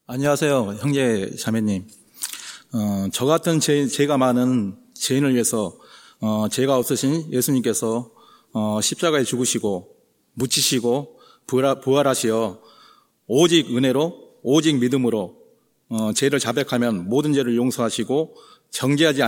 안녕하세요, 형제 자매님. 저 같은 죄가 많은 죄인을 위해서 죄가 없으신 예수님께서 십자가에 죽으시고 묻히시고 부활하시어 오직 은혜로 오직 믿음으로 죄를 자백하면 모든 죄를 용서하시고 정죄하지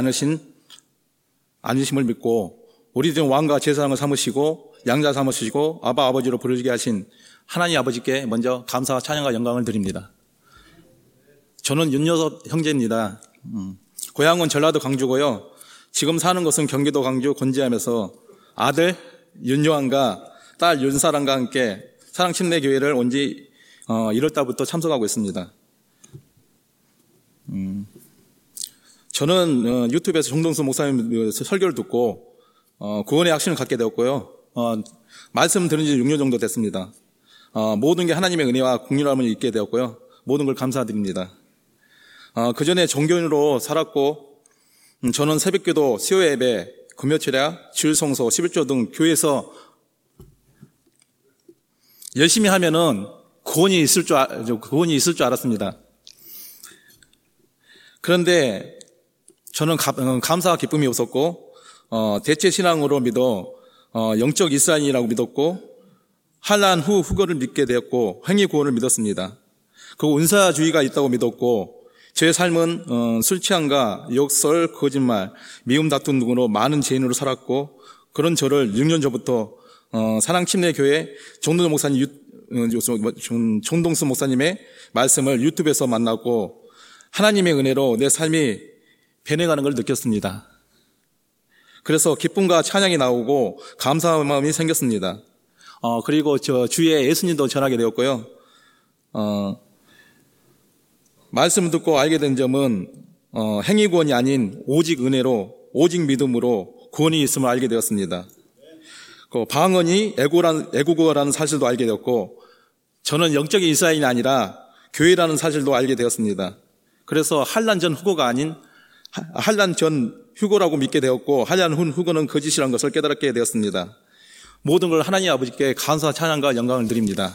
않으심을 믿고 우리 중 왕과 제사장을 삼으시고 양자 삼으시고 아바 아버지로 부르게 하신 하나님 아버지께 먼저 감사와 찬양과 영광을 드립니다. 저는 윤여섭 형제입니다. 고향은 전라도 광주고요. 지금 사는 곳은 경기도 광주 곤지암에서 아들 윤요한과 딸 윤사랑과 함께 사랑침례교회를 온 지 1월달부터 참석하고 있습니다. 저는 유튜브에서 정동수 목사님 설교를 듣고 구원의 확신을 갖게 되었고요. 말씀 들은 지 6년 정도 됐습니다. 모든 게 하나님의 은혜와 긍휼함을 잊게 되었고요. 모든 걸 감사드립니다. 그 전에 종교인으로 살았고 저는 새벽기도, 수요예배, 금요철야, 주일성서, 11조 등 교회에서 열심히 하면은 구원이 있을 줄 알았습니다. 그런데 저는 감사와 기쁨이 없었고 대체 신앙으로 믿어 영적 이스라엘이라고 믿었고 환난 후 후거를 믿게 되었고 행위 구원을 믿었습니다. 그 은사주의가 있다고 믿었고 제 삶은 술 취함과 욕설, 거짓말, 미움 다툼 등으로 많은 죄인으로 살았고 그런 저를 6년 전부터 사랑침례교회 정동수 목사님의 말씀을 유튜브에서 만나고 하나님의 은혜로 내 삶이 변해가는 걸 느꼈습니다. 그래서 기쁨과 찬양이 나오고 감사한 마음이 생겼습니다. 그리고 저 주위에 예수님도 전하게 되었고요. 말씀을 듣고 알게 된 점은 행위 구원이 아닌 오직 은혜로 오직 믿음으로 구원이 있음을 알게 되었습니다. 그 방언이 애국어라는 사실도 알게 되었고 저는 영적인 이스라엘이 아니라 교회라는 사실도 알게 되었습니다. 그래서 환난 전 후고가 아닌 환난 전 휴고라고 믿게 되었고 환난 후 후고는 거짓이라는 것을 깨달게 되었습니다. 모든 걸 하나님 아버지께 감사 찬양과 영광을 드립니다.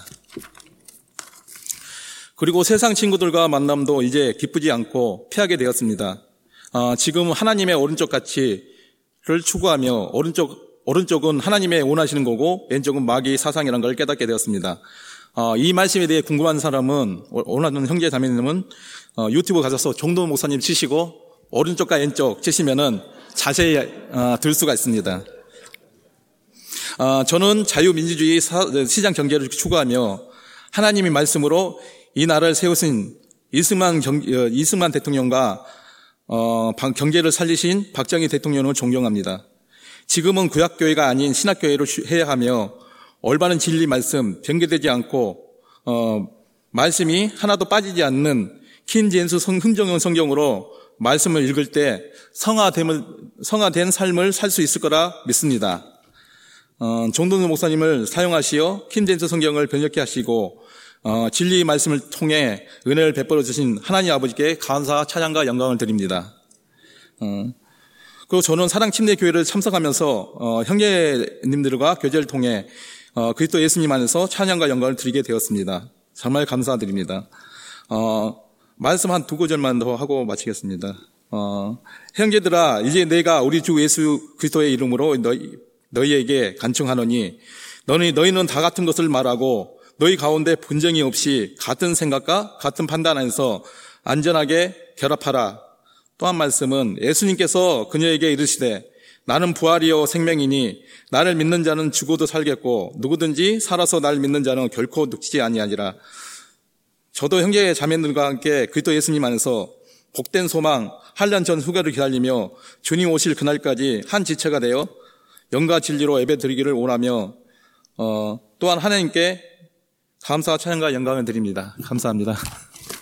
그리고 세상 친구들과 만남도 이제 기쁘지 않고 피하게 되었습니다. 지금 하나님의 오른쪽 가치를 추구하며 오른쪽은 하나님의 원하시는 거고 왼쪽은 마귀의 사상이라는 걸 깨닫게 되었습니다. 이 말씀에 대해 궁금한 사람은 원하는 형제 자매님은 유튜브 가셔서 정동수 목사님 치시고 오른쪽과 왼쪽 치시면은 자세히 들 수가 있습니다. 저는 자유민주주의 시장 경제를 추구하며 하나님의 말씀으로 이 나라를 세우신 이승만 대통령과 경제를 살리신 박정희 대통령을 존경합니다. 지금은 구약교회가 아닌 신학교회로 해야 하며 올바른 진리 말씀, 변개되지 않고 말씀이 하나도 빠지지 않는 킹제임스 흥정형 성경으로 말씀을 읽을 때 성화된 삶을 살 수 있을 거라 믿습니다. 정동수 목사님을 사용하시어 킹제임스 성경을 번역케 하시고 진리의 말씀을 통해 은혜를 베풀어 주신 하나님 아버지께 감사와 찬양과 영광을 드립니다. 그리고 저는 사랑침례교회를 참석하면서 형제님들과 교제를 통해 그리스도 예수님 안에서 찬양과 영광을 드리게 되었습니다. 정말 감사드립니다. 말씀 한 두 구절만 더 하고 마치겠습니다. 형제들아, 이제 내가 우리 주 예수 그리스도의 이름으로 너희에게 간청하노니 너희는 다 같은 것을 말하고 너희 가운데 분쟁이 없이 같은 생각과 같은 판단 안에서 안전하게 결합하라. 또 한 말씀은 예수님께서 그녀에게 이르시되 나는 부활이요 생명이니 나를 믿는 자는 죽어도 살겠고 누구든지 살아서 나를 믿는 자는 결코 늙지 아니하리라. 저도 형제 자매들과 함께 그리스도 예수님 안에서 복된 소망 환난 전 후가를 기다리며 주님 오실 그날까지 한 지체가 되어 영과 진리로 예배드리기를 원하며 또한 하나님께 감사와 찬양과 영광을 드립니다. 감사합니다.